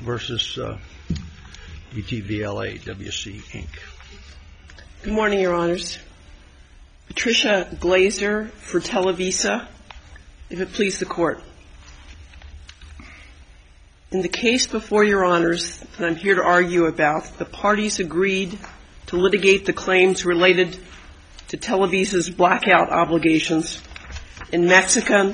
versus ETVLA WC Inc. Good morning, Your Honors. Patricia Glazer for Televisa, if it please the Court. In the case before Your Honors that I'm here to argue about, the parties agreed to litigate the claims related to Televisa's blackout obligations in Mexican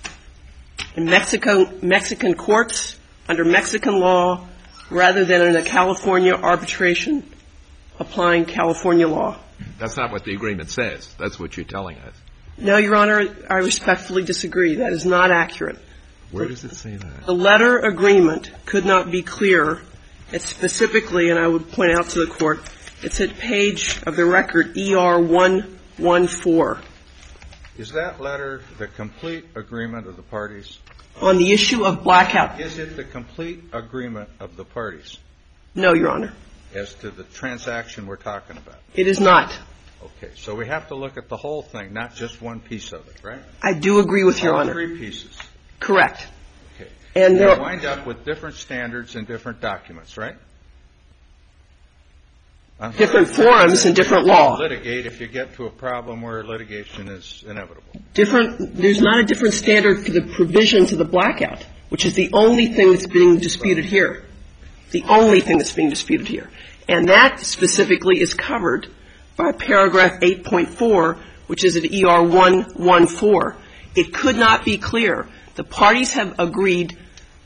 courts under Mexican law rather than in a California arbitration applying California law. That's not what the agreement says. That's what you're telling us. No, Your Honor, I respectfully disagree. That is not accurate. Where does it say that? The letter agreement could not be clearer. It's specifically, and I would point out to the Court, it's at page of the record ER 114. Is that letter the complete agreement of the parties? On the issue of blackout. Is it the complete agreement of the parties? No, Your Honor. As to the transaction we're talking about? It is not. Okay. So we have to look at the whole thing, not just one piece of it, right? I do agree with Your Honor. All three pieces. Correct. Okay. And you wind up with different standards and different documents, right? Different forums and different law. Litigate if you get to a problem where litigation is inevitable. There's not a different standard for the provision to the blackout, which is the only thing that's being disputed here. The only thing that's being disputed here. And that specifically is covered by paragraph 8.4, which is at ER 114. It could not be clearer. The parties have agreed,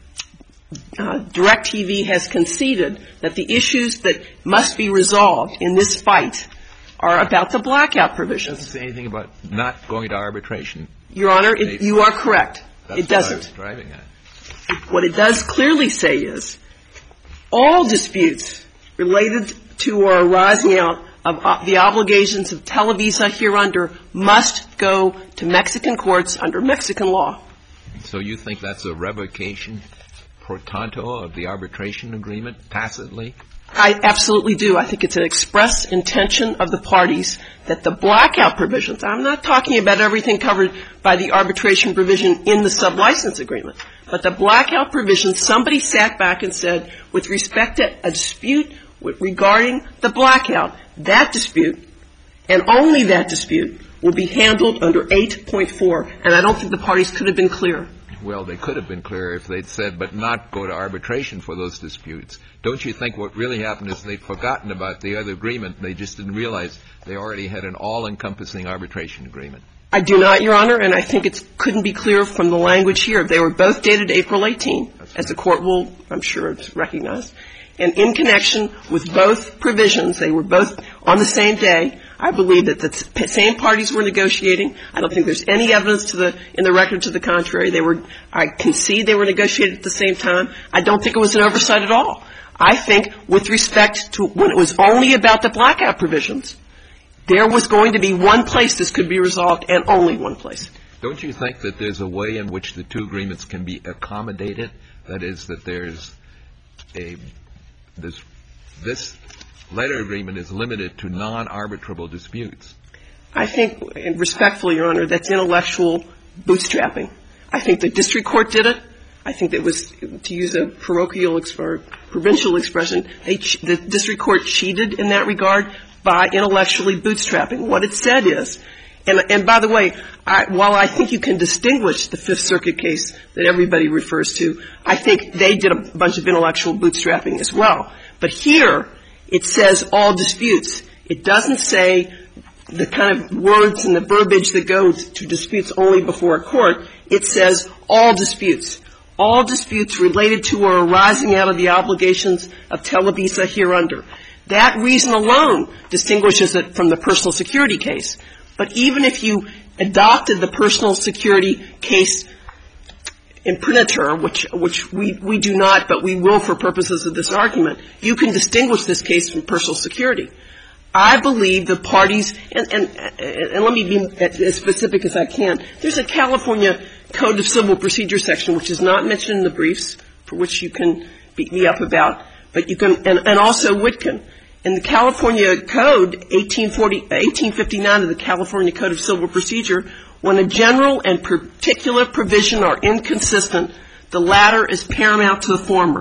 DirecTV has conceded that the issues that must be resolved in this fight are about the blackout provisions. It doesn't say anything about not going to arbitration. Your Honor, you are correct. It doesn't. That's what I was driving at. What it does clearly say is all disputes related to or arising out of the obligations of Televisa hereunder must go to Mexican courts under Mexican law. So you think that's a revocation pro tanto of the arbitration agreement, tacitly? I absolutely do. I think it's an express intention of the parties that the blackout provisions, I'm not talking about everything covered by the arbitration provision in the sublicense agreement, but the blackout provision, somebody sat back and said, with respect to a dispute regarding the blackout, that dispute, and only that dispute, will be handled under 8.4, and I don't think the parties could have been clearer. Well, they could have been clearer if they'd said, but not go to arbitration for those disputes. Don't you think what really happened is they'd forgotten about the other agreement. They just didn't realize they already had an all-encompassing arbitration agreement. I do not, Your Honor, and I think it couldn't be clearer from the language here. They were both dated April 18, as the Court will, I'm sure, recognize. And in connection with both provisions, they were both on the same day. I believe that the same parties were negotiating. I don't think there's any evidence in the record to the contrary. I concede they were negotiating at the same time. I don't think it was an oversight at all. I think with respect to when it was only about the blackout provisions, there was going to be one place this could be resolved and only one place. Don't you think that there's a way in which the two agreements can be accommodated? That is, that this letter agreement is limited to non-arbitrable disputes. I think, and respectfully, Your Honor, that's intellectual bootstrapping. I think the district court did it. I think it was, to use a parochial or provincial expression, the district court cheated in that regard by intellectually bootstrapping. What it said is, and by the way, while I think you can distinguish the Fifth Circuit case that everybody refers to, I think they did a bunch of intellectual bootstrapping as well. But here, it says all disputes. It doesn't say the kind of words and the verbiage that goes to disputes only before a court. It says all disputes. All disputes related to or arising out of the obligations of Televisa hereunder. That reason alone distinguishes it from the personal security case. But even if you adopted the personal security case imprimatur, which we do not, but we will for purposes of this argument, you can distinguish this case from personal security. I believe the parties, and let me be as specific as I can, there's a California Code of Civil Procedure section which is not mentioned in the briefs, for which you can beat me up about, but you can, and also Witkin. In the California Code, 1859 of the California Code of Civil Procedure, when a general and particular provision are inconsistent, the latter is paramount to the former.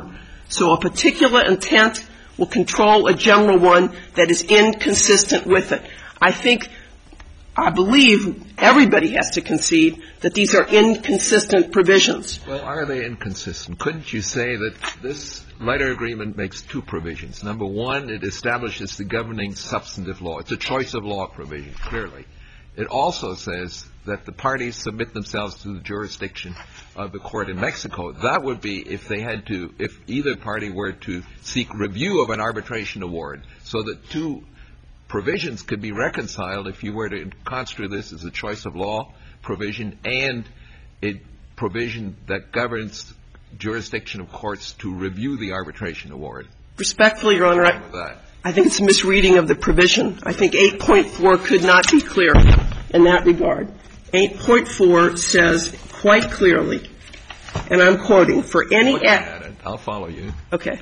So a particular intent will control a general one that is inconsistent with it. I believe everybody has to concede that these are inconsistent provisions. Well, are they inconsistent? Couldn't you say that this letter agreement makes two provisions? Number one, it establishes the governing substantive law. It's a choice of law provision, clearly. It also says that the parties submit themselves to the jurisdiction of the court in Mexico. That would be if either party were to seek review of an arbitration award, so that two provisions could be reconciled if you were to construe this as a choice of law provision and a provision that governs jurisdiction of courts to review the arbitration award. Respectfully, Your Honor, I think it's a misreading of the provision. I think 8.4 could not be clearer in that regard. 8.4 says quite clearly, and I'm quoting, for any act. I'll follow you. Okay.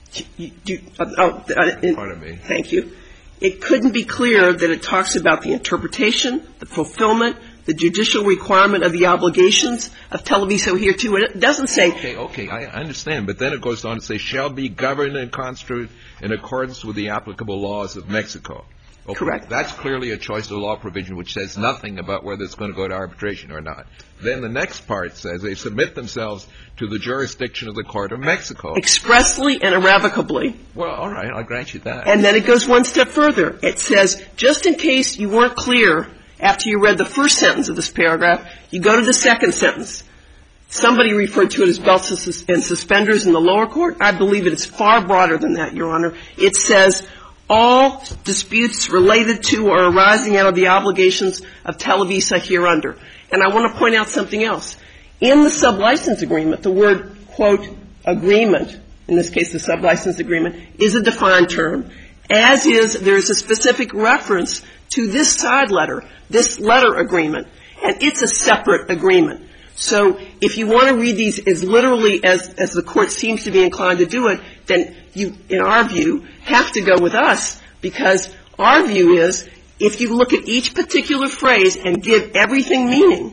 Pardon me. Thank you. It couldn't be clearer that it talks about the interpretation, the fulfillment, the judicial requirement of the obligations of Televisa hereto. It doesn't say. Okay, I understand. But then it goes on to say, shall be governed and construed in accordance with the applicable laws of Mexico. Okay. Correct. That's clearly a choice of law provision which says nothing about whether it's going to go to arbitration or not. Then the next part says they submit themselves to the jurisdiction of the court of Mexico. Expressly and irrevocably. Well, all right, I'll grant you that. And then it goes one step further. It says, just in case you weren't clear after you read the first sentence of this paragraph, you go to the second sentence. Somebody referred to it as belts and suspenders in the lower court. I believe that it's far broader than that, Your Honor. It says, all disputes related to or arising out of the obligations of Televisa hereunder. And I want to point out something else. In the sublicense agreement, the word, quote, agreement, in this case the sublicense agreement, is a defined term, as is, there's a specific reference to this side letter, this letter agreement, and it's a separate agreement. So if you want to read these as literally as the court seems to be inclined to do it, then you, in our view, have to go with us, because our view is if you look at each particular phrase and give everything meaning,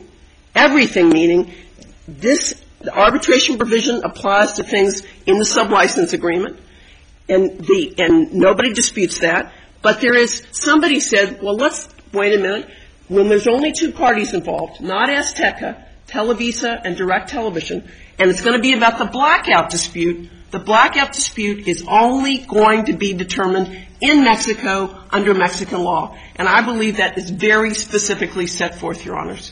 this arbitration provision applies to things in the sublicense agreement, and nobody disputes that. But there is, somebody said, well, let's wait a minute. When there's only two parties involved, not Azteca, Televisa, and Direct Television, and it's going to be about the blackout dispute, the blackout dispute is only going to be determined in Mexico under Mexican law. And I believe that is very specifically set forth, Your Honors.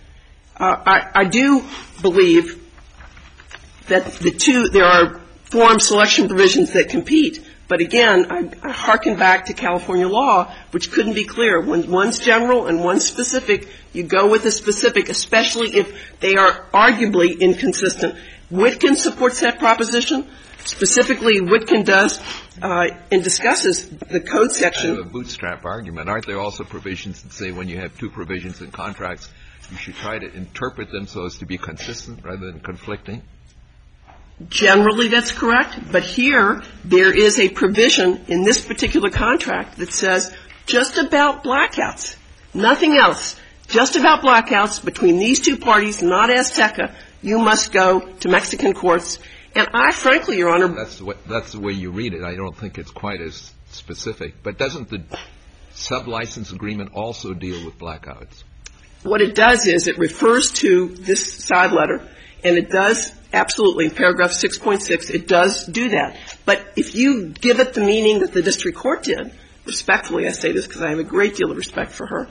I do believe that there are forum selection provisions that compete. But again, I hearken back to California law, which couldn't be clearer. When one's general and one's specific, you go with the specific, especially if they are arguably inconsistent. Witkin supports that proposition. Specifically, Witkin does and discusses the code section. Kind of a bootstrap argument. Aren't there also provisions that say when you have two provisions in contracts, you should try to interpret them so as to be consistent rather than conflicting? Generally, that's correct. But here, there is a provision in this particular contract that says just about blackouts, nothing else, just about blackouts between these two parties, not Azteca, you must go to Mexican courts. And I, frankly, Your Honor. That's the way you read it. I don't think it's quite as specific. But doesn't the sublicense agreement also deal with blackouts? What it does is it refers to this side letter, and it does absolutely, in paragraph 6.6, it does do that. But if you give it the meaning that the district court did, respectfully I say this because I have a great deal of respect for her,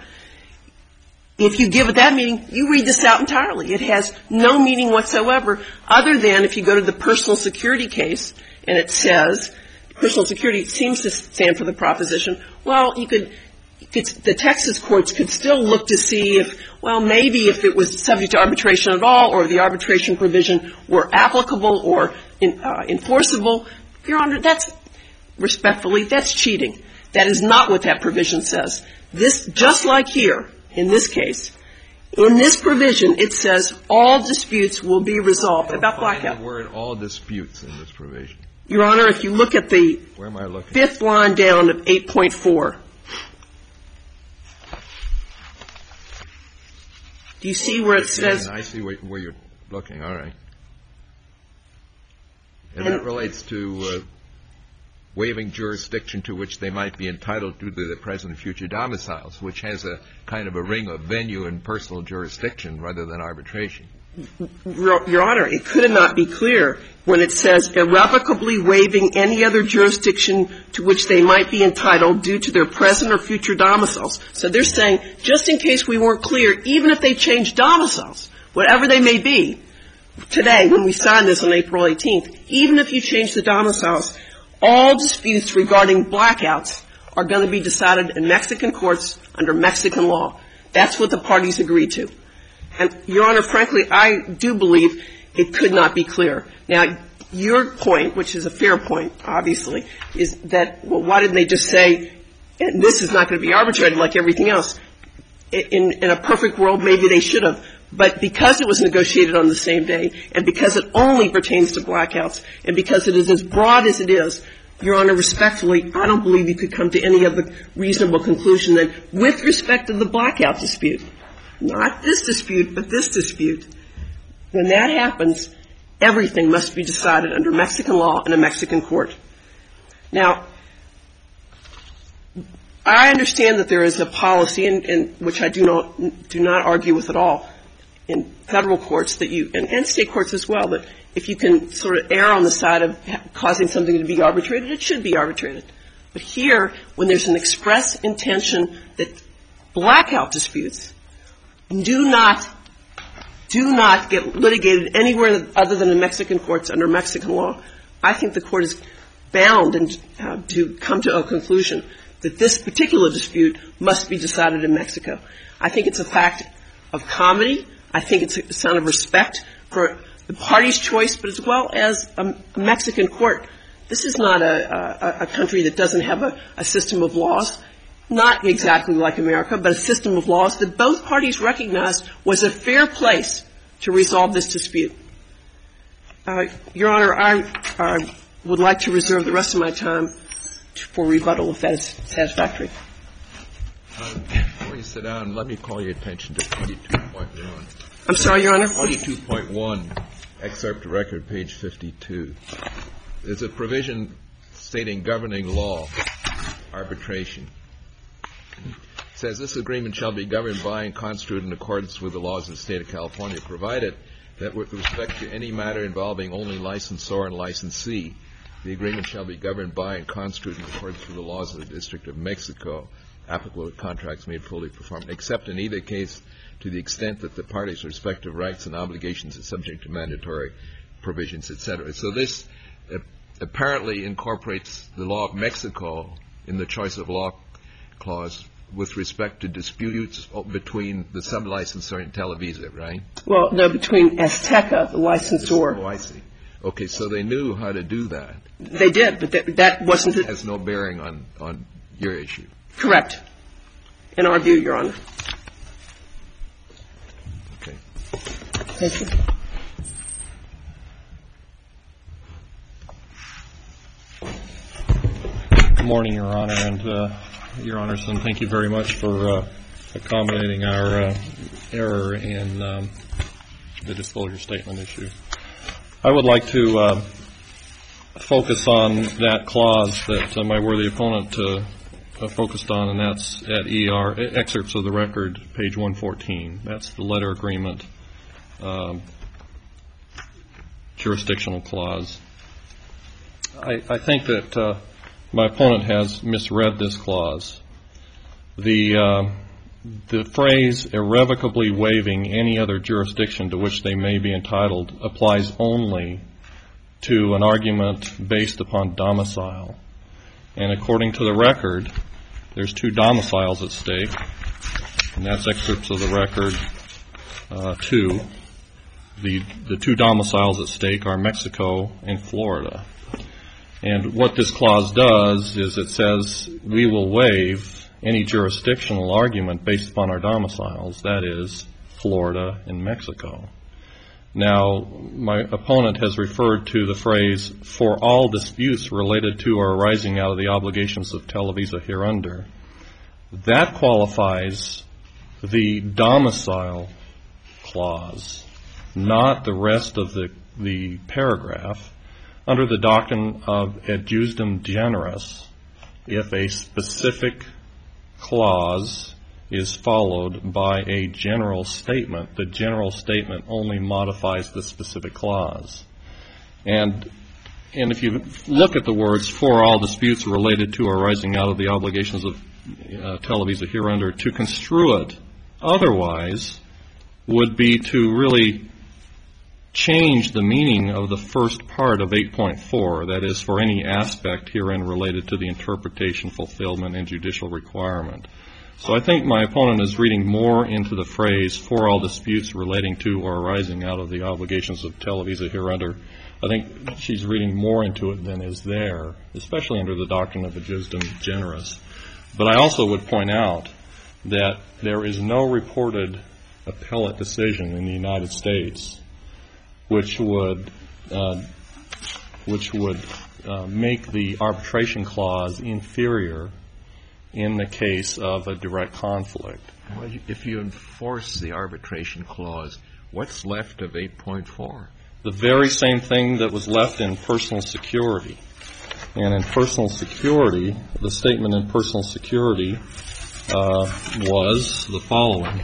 if you give it that meaning, you read this out entirely. It has no meaning whatsoever other than if you go to the personal security case and it says, personal security seems to stand for the proposition, well, the Texas courts could still look to see if, well, maybe if it was subject to arbitration at all or the arbitration provision were applicable or enforceable. Your Honor, that's, respectfully, that's cheating. That is not what that provision says. This, just like here, in this case, in this provision, it says all disputes will be resolved about blackout. Find the word all disputes in this provision. Your Honor, if you look at the Where am I looking? fifth line down of 8.4, do you see where it says? I see where you're looking. All right. And that relates to waiving jurisdiction to which they might be entitled due to the present and future domiciles, which has a kind of a ring of venue and personal jurisdiction rather than arbitration. Your Honor, it could not be clear when it says irrevocably waiving any other jurisdiction to which they might be entitled due to their present or future domiciles. So they're saying, just in case we weren't clear, even if they change domiciles, whatever they may be, today when we signed this on April 18th, even if you change the domiciles, all disputes regarding blackouts are going to be decided in Mexican courts under Mexican law. That's what the parties agreed to. And, Your Honor, frankly, I do believe it could not be clearer. Now, your point, which is a fair point, obviously, is that, well, why didn't they just say, and this is not going to be arbitrated like everything else? In a perfect world, maybe they should have. But because it was negotiated on the same day, and because it only pertains to blackouts, and because it is as broad as it is, Your Honor, respectfully, I don't believe you could come to any other reasonable conclusion than with respect to the blackout dispute, not this dispute, but this dispute, when that happens, everything must be decided under Mexican law in a Mexican court. Now, I understand that there is a policy, and which I do not argue with at all, in federal courts that you, and state courts as well, that if you can sort of err on the side of causing something to be arbitrated, it should be arbitrated. But here, when there's an express intention that blackout disputes do not get litigated anywhere other than in Mexican courts under Mexican law, I think the court is bound to come to a conclusion that this particular dispute must be decided in Mexico. I think it's a fact of comedy. I think it's a sign of respect for the party's choice, but as well as a Mexican court. This is not a country that doesn't have a system of laws, not exactly like America, but a system of laws that both parties recognized was a fair place to resolve this dispute. Your Honor, I would like to reserve the rest of my time for rebuttal, if that is satisfactory. Before you sit down, let me call your attention to 22.1. I'm sorry, Your Honor? 22.1, excerpt to record, page 52. There's a provision stating governing law, arbitration. It says this agreement shall be governed by and constituted in accordance with the laws of the State of California, provided that with respect to any matter involving only licensor and licensee, the agreement shall be governed by and constituted in accordance with the laws of the District of Mexico, applicable to contracts made fully performed, except in either case to the extent that the parties' respective rights and obligations are subject to mandatory provisions, etc. So this apparently incorporates the law of Mexico in the choice of law clause with respect to disputes between the sub-licensor and Televisa, right? Well, no, between Azteca, the licensor. Oh, I see. Okay, so they knew how to do that. They did, but that wasn't It has no bearing on your issue. Correct. In our view, Your Honor. Okay. Thank you. Good morning, Your Honor, and Your Honor, and thank you very much for accommodating our error in the disclosure statement issue. I would like to focus on that clause that my worthy opponent focused on, and that's at excerpts of the record, page 114. That's the letter agreement jurisdictional clause. I think that my opponent has misread this clause. The phrase irrevocably waiving any other jurisdiction to which they may be entitled applies only to an argument based upon domicile. And according to the record, there's two domiciles at stake, and that's excerpts of the record 2. The two domiciles at stake are Mexico and Florida. And what this clause does is it says we will waive any jurisdictional argument based upon our domiciles, that is, Florida and Mexico. Now, my opponent has referred to the phrase, for all disputes related to or arising out of the obligations of Televisa hereunder. That qualifies the domicile clause, not the rest of the paragraph, under the doctrine of adjusdum generis, if a specific clause is followed by a general statement, the general statement only modifies the specific clause. And if you look at the words, for all disputes related to or arising out of the obligations of Televisa hereunder, to construe it otherwise would be to really change the meaning of the first part of 8.4, that is, for any aspect herein related to the interpretation, fulfillment, and judicial requirement. So I think my opponent is reading more into the phrase, for all disputes relating to or arising out of the obligations of Televisa hereunder. I think she's reading more into it than is there, especially under the doctrine of adjusdum generis. But I also would point out that there is no reported appellate decision in the United States which would make the arbitration clause inferior in the case of a direct conflict. Well, if you enforce the arbitration clause, what's left of 8.4? The very same thing that was left in personal security. And in personal security, the statement in personal security was the following.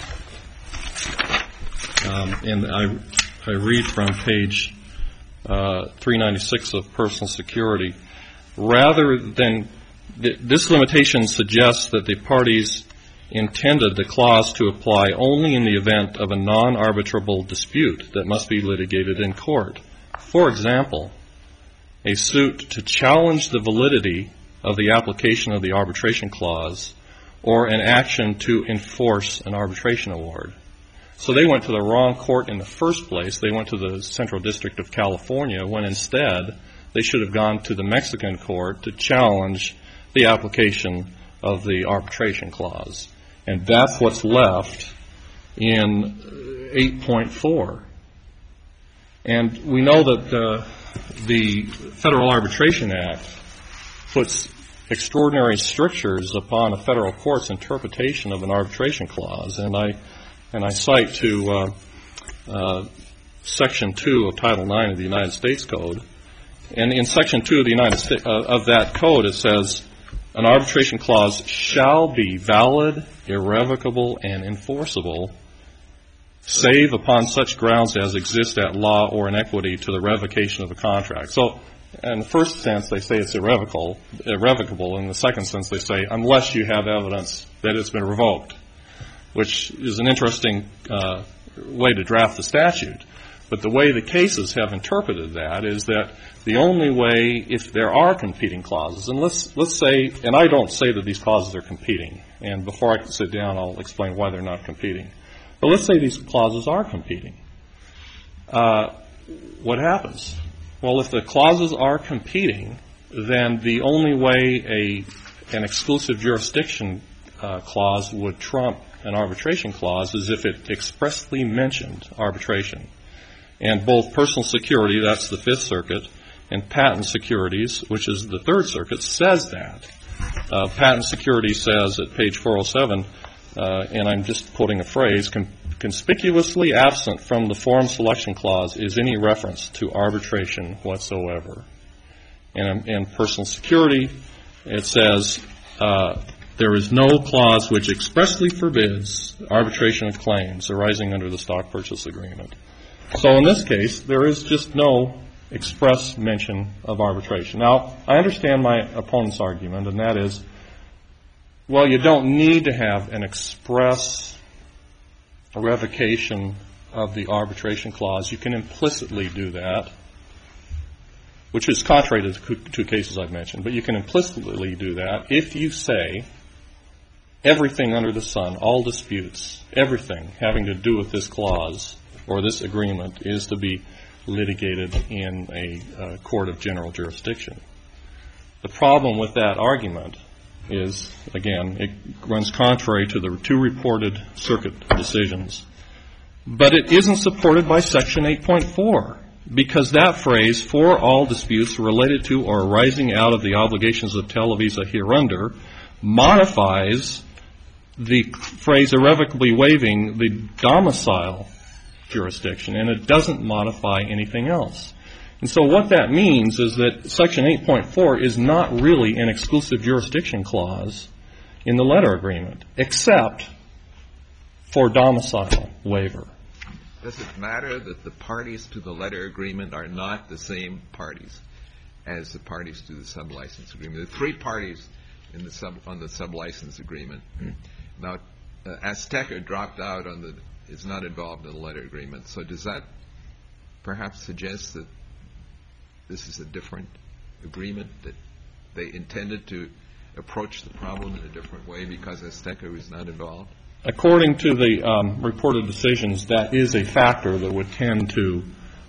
And I read from page 396 of personal security. Rather than this limitation suggests that the parties intended the clause to apply only in the event of a non-arbitrable dispute that must be litigated in court. For example, a suit to challenge the validity of the application of the arbitration clause or an action to enforce an arbitration award. So they went to the wrong court in the first place. They went to the Central District of California when instead they should have gone to the Mexican court to challenge the application of the arbitration clause. And that's what's left in 8.4. And we know that the Federal Arbitration Act puts extraordinary strictures upon a federal court's interpretation of an arbitration clause. And I cite to Section 2 of Title 9 of the United States Code. And in Section 2 of the United States of that code, it says, an arbitration clause shall be valid, irrevocable, and enforceable, save upon such grounds as exist at law or in equity to the revocation of a contract. So in the first sense, they say it's irrevocable. In the second sense, they say unless you have evidence that it's been revoked, which is an interesting way to draft the statute. But the way the cases have interpreted that is that the only way, if there are competing clauses, and let's say, and I don't say that these clauses are competing, and before I sit down, I'll explain why they're not competing. But let's say these clauses are competing. What happens? Well, if the clauses are competing, then the only way an exclusive jurisdiction clause would trump an arbitration clause is if it expressly mentioned arbitration. And both personal security, that's the Fifth Circuit, and patent securities, which is the Third Circuit, says that. Patent security says at page 407, and I'm just quoting a phrase, conspicuously absent from the forum selection clause is any reference to arbitration whatsoever. And in personal security, it says there is no clause which expressly forbids arbitration of claims arising under the stock purchase agreement. So in this case, there is just no express mention of arbitration. Now, I understand my opponent's argument, and that is, well, you don't need to have an express revocation of the arbitration clause. You can implicitly do that, which is contrary to the two cases I've mentioned. But you can implicitly do that if you say everything under the sun, all disputes, everything having to do with this clause or this agreement is to be litigated in a court of general jurisdiction. The problem with that argument is, again, it runs contrary to the two reported circuit decisions. But it isn't supported by Section 8.4, because that phrase, for all disputes related to or arising out of the obligations of Televisa hereunder, modifies the phrase irrevocably waiving the domicile jurisdiction, and it doesn't modify anything else. And so what that means is that Section 8.4 is not really an exclusive jurisdiction clause in the letter agreement, except for domicile waiver. Does it matter that the parties to the letter agreement are not the same parties as the parties to the sublicense agreement? There are three parties on the sublicense agreement. Now, Azteca dropped out is not involved in the letter agreement. So does that perhaps suggest that this is a different agreement, that they intended to approach the problem in a different way because Azteca was not involved? According to the reported decisions, that is a factor that would tend to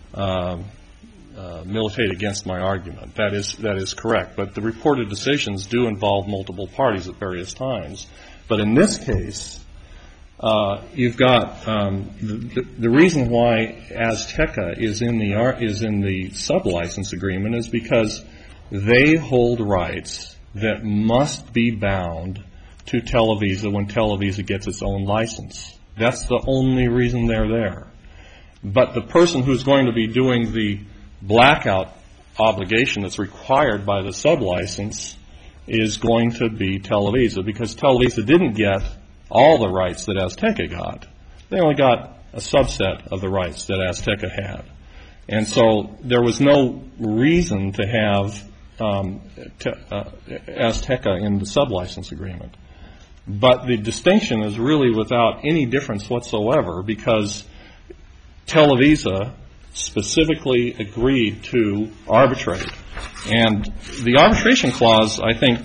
militate against my argument. That is correct. But the reported decisions do involve multiple parties at various times. But in this case, you've got the reason why Azteca is in the sublicense agreement is because they hold rights that must be bound to Televisa when Televisa gets its own license. That's the only reason they're there. But the person who's going to be doing the blackout obligation that's required by the sublicense is going to be Televisa, because Televisa didn't get all the rights that Azteca got. They only got a subset of the rights that Azteca had. And so there was no reason to have Azteca in the sublicense agreement. But the distinction is really without any difference whatsoever, because Televisa specifically agreed to arbitrate. And the arbitration clause, I think,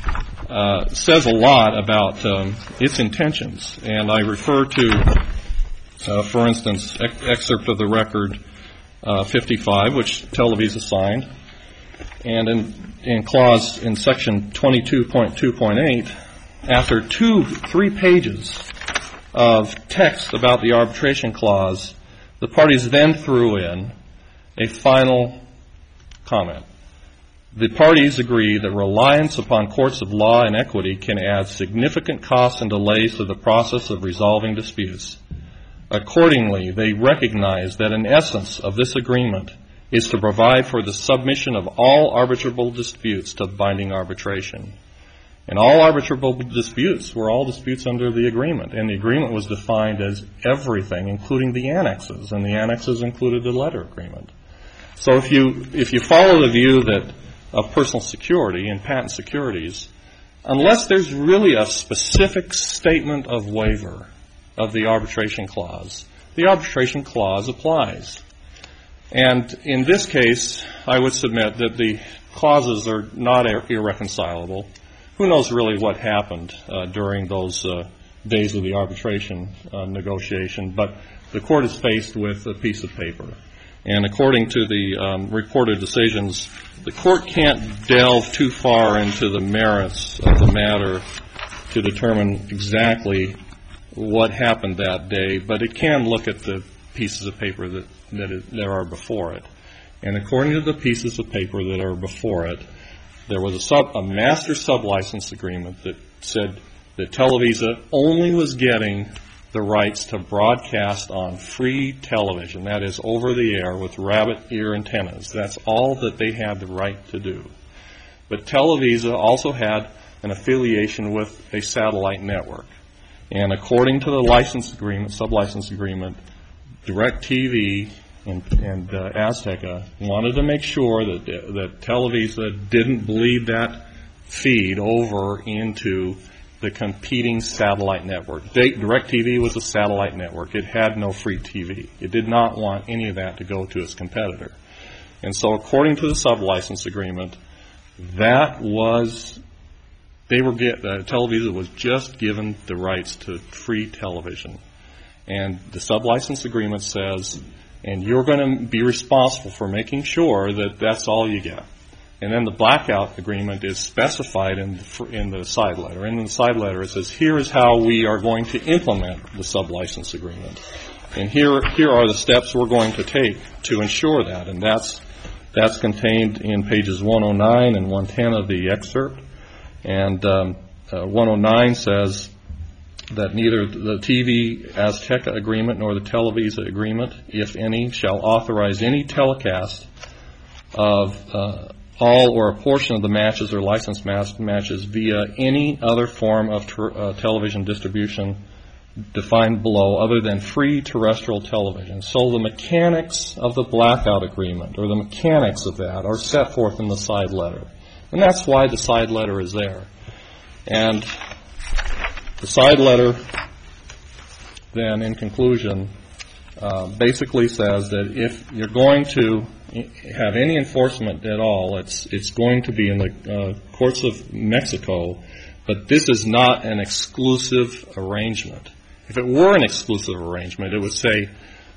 says a lot about its intentions. And I refer to, for instance, excerpt of the record 55, which Televisa signed. And in clause in section 22.2.8, after 3 pages of text about the arbitration clause, the parties then threw in a final comment. The parties agree that reliance upon courts of law and equity can add significant costs and delays to the process of resolving disputes. Accordingly, they recognize that an essence of this agreement is to provide for the submission of all arbitrable disputes to binding arbitration. And all arbitrable disputes were all disputes under the agreement. And the agreement was defined as everything, including the annexes. And the annexes included the letter agreement. So if you follow the view that of personal security and patent securities, unless there's really a specific statement of waiver of the arbitration clause applies. And in this case, I would submit that the clauses are not irreconcilable. Who knows really what happened during those days of the arbitration negotiation, but the court is faced with a piece of paper. And according to the reported decisions, the court can't delve too far into the merits of the matter to determine exactly what happened that day, but it can look at the pieces of paper that are before it. And according to the pieces of paper that are before it, there was a master sublicense agreement that said that Televisa only was getting the rights to broadcast on free television, that is, over the air with rabbit ear antennas. That's all that they had the right to do. But Televisa also had an affiliation with a satellite network. And according to the license agreement, sublicense agreement, DirecTV and Azteca wanted to make sure that Televisa didn't bleed that feed over into the competing satellite network. DirecTV was a satellite network. It had no free TV. It did not want any of that to go to its competitor. And so according to the sublicense agreement, Televisa was just given the rights to free television. And the sublicense agreement says, and you're going to be responsible for making sure that that's all you get. And then the blackout agreement is specified in the side letter. And in the side letter it says, here is how we are going to implement the sublicense agreement. And here are the steps we're going to take to ensure that. And that's contained in pages 109 and 110 of the excerpt. And 109 says that neither the TV Azteca agreement nor the Televisa agreement, if any, shall authorize any telecast of all or a portion of the matches or licensed matches via any other form of television distribution defined below other than free terrestrial television. So the mechanics of the blackout agreement or the mechanics of that are set forth in the side letter. And that's why the side letter is there. And the side letter then, in conclusion, basically says that if you're going to have any enforcement at all, it's going to be in the courts of Mexico, but this is not an exclusive arrangement. If it were an exclusive arrangement, it would say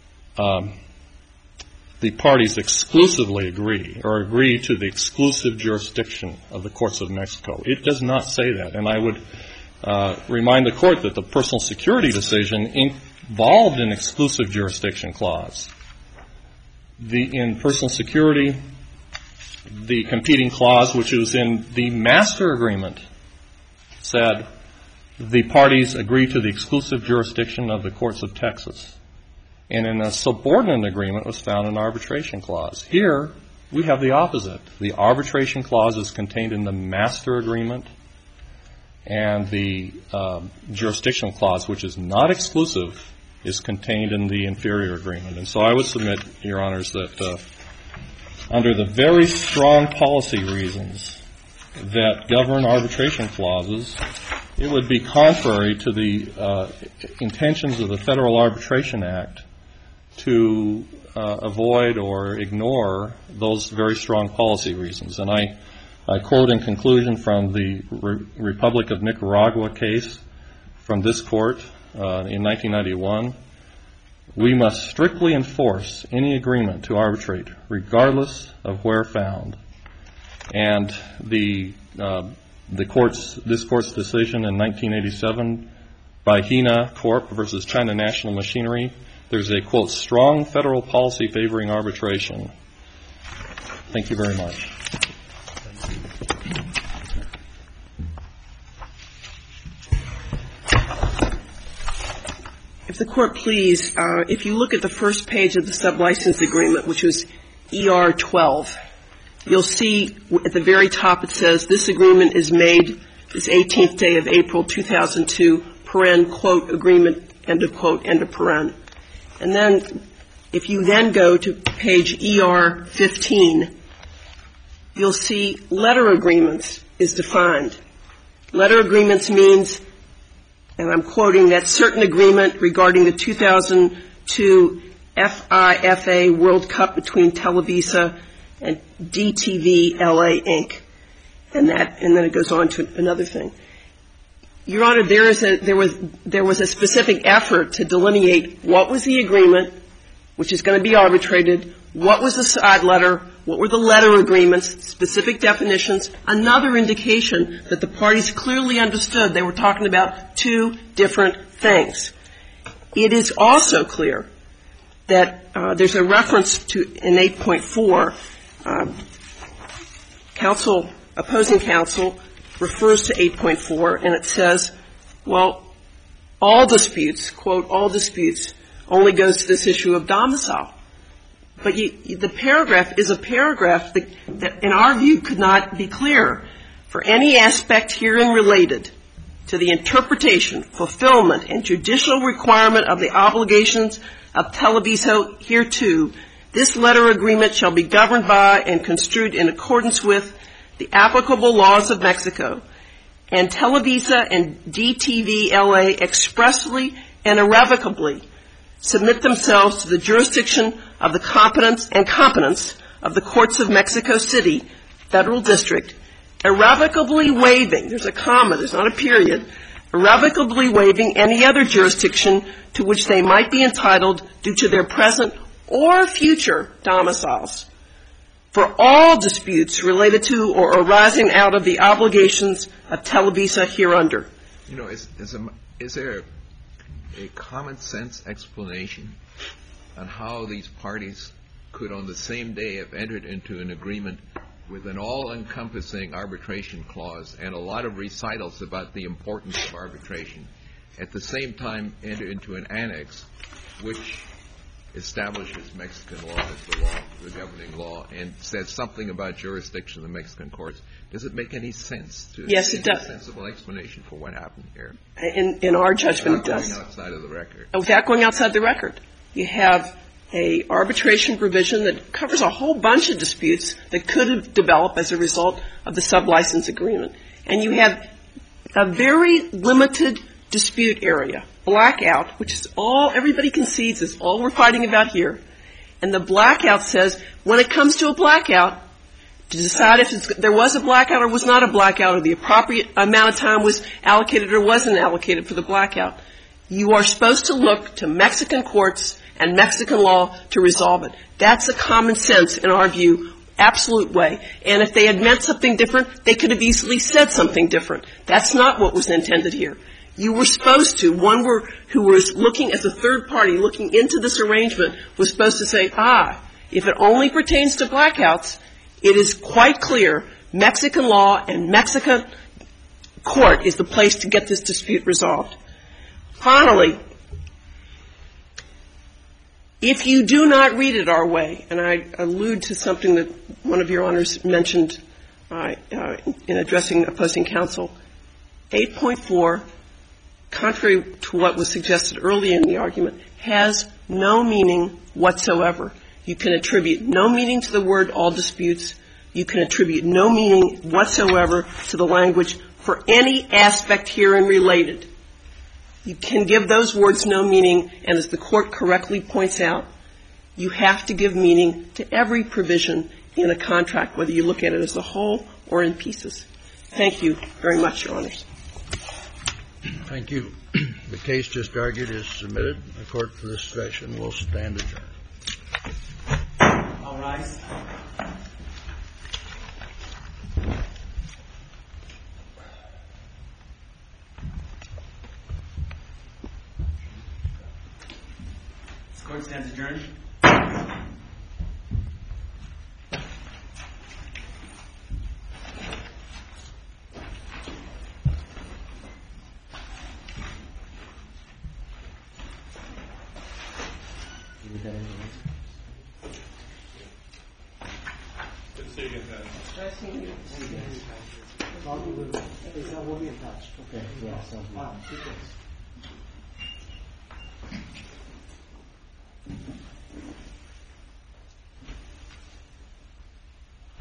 the parties exclusively agree or agree to the exclusive jurisdiction of the courts of Mexico. It does not say that. And I would remind the Court that the personal security decision involved an exclusive jurisdiction clause. In personal security, the competing clause, which was in the master agreement, said the parties agree to the exclusive jurisdiction of the courts of Texas. And in a subordinate agreement was found an arbitration clause. Here, we have the opposite. The arbitration clause is contained in the master agreement, and the jurisdictional clause, which is not exclusive, is contained in the inferior agreement. And so I would submit, Your Honors, that under the very strong policy reasons that govern arbitration clauses, it would be contrary to the intentions of the Federal Arbitration Act to avoid or ignore those very strong policy reasons. And I quote in conclusion from the Republic of Nicaragua case from this Court in 1991, we must strictly enforce any agreement to arbitrate, regardless of where found. And this Court's decision in 1987 by Hina Corp. Versus China National Machinery, there's a, quote, strong federal policy favoring arbitration. Thank you very much. If the Court please, if you look at the first page of the sublicense agreement, which was ER 12, you'll see at the very top it says, this agreement is made this 18th day of April 2002, paren, quote, agreement, end of quote, end of paren. And then if you then go to page ER 15, you'll see letter agreements is defined. Letter agreements means, and I'm quoting, that certain agreement regarding the 2002 FIFA World Cup between Televisa and DTV LA Inc. And then it goes on to another thing. Your Honor, there was a specific effort to delineate what was the agreement, which is going to be arbitrated, what was the side letter, what were the letter agreements, specific definitions, another indication that the parties clearly understood they were talking about two different things. It is also clear that there's a reference to, in 8.4, opposing counsel refers to 8.4, and it says, well, all disputes, quote, all disputes, only goes to this issue of domicile. But the paragraph is a paragraph that, in our view, could not be clearer. For any aspect herein related to the interpretation, fulfillment, and judicial requirement of the obligations of Televisa hereto, this letter agreement shall be governed by and construed in accordance with the applicable laws of Mexico, and Televisa and DTV LA expressly and irrevocably submit themselves to the jurisdiction of the competence of the courts of Mexico City, Federal District, irrevocably waiving, there's a comma, there's not a period, irrevocably waiving any other jurisdiction to which they might be entitled due to their present or future domiciles, for all disputes related to or arising out of the obligations of Televisa hereunder. You know, is there a common sense explanation on how these parties could on the same day have entered into an agreement with an all-encompassing arbitration clause and a lot of recitals about the importance of arbitration, at the same time enter into an annex which establishes Mexican law as the governing law, and says something about jurisdiction of the Mexican courts, does it make any sense? Yes, it does. A sensible explanation for what happened here. In our judgment, it does. Without going outside of the record. Without going outside the record. You have a arbitration provision that covers a whole bunch of disputes that could have developed as a result of the sublicense agreement. And you have a very limited dispute area, blackout, which is all everybody concedes is all we're fighting about here. And the blackout says when it comes to a blackout, to decide if there was a blackout or was not a blackout, or the appropriate amount of time was allocated or wasn't allocated for the blackout, you are supposed to look to Mexican courts and Mexican law to resolve it. That's a common sense, in our view, absolute way. And if they had meant something different, they could have easily said something different. That's not what was intended here. You were supposed to, who was looking as a third party, looking into this arrangement, was supposed to say, if it only pertains to blackouts, it is quite clear Mexican law and Mexican court is the place to get this dispute resolved. Finally, if you do not read it our way, and I allude to something that one of your honors mentioned in addressing opposing counsel, 8.4, contrary to what was suggested earlier in the argument, has no meaning whatsoever. You can attribute no meaning to the word all disputes. You can attribute no meaning whatsoever to the language for any aspect herein related. You can give those words no meaning, and as the Court correctly points out, you have to give meaning to every provision in a contract, whether you look at it as a whole or in pieces. Thank you very much, Your Honors. Thank you. The case just argued is submitted. The Court for this session will stand adjourned. All rise. This Court stands adjourned. Good to see you again, Pat. Nice seeing you. We'll be in touch. Okay. Yeah, sounds good.